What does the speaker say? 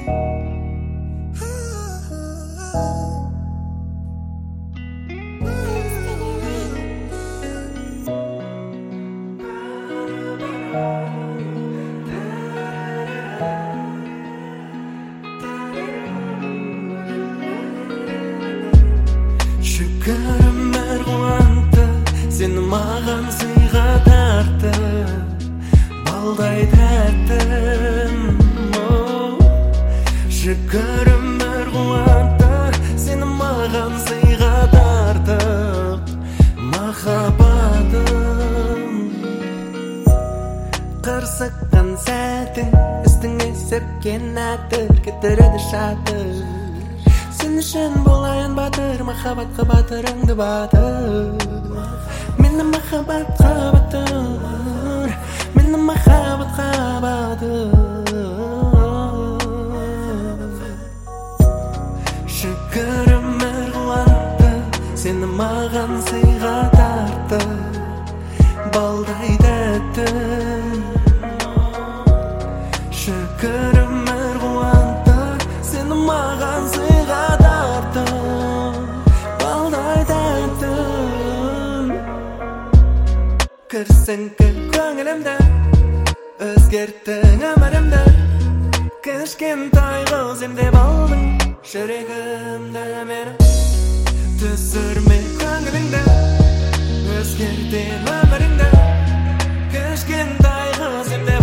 Şükürüm merguantı seni mağan sıyğa tarttı balday terttim Şükürüm merguantı seni mağan sıyğa tarttı mahabatım Kırsıkkan sәтің üstüne sepken atır Getiredi şatır Sen үшін болайын батыр Махаббатқа батырыңды батыр Мені махаббатқа батыр Мені махаббатқа батыр Шүкірім әрғуантты Сені маған сыйға тартты Балдай тәттім Шүкірім әрғуантты Сені маған сыйға balday tәттім Кірсің көңілімді Өзгерттің өмірімді Кішкентай қыз емдеп алдың Жүрегімді мені Түсірме көңіліңді Өзгерттің өміріңді Кішкентай қыз емдеп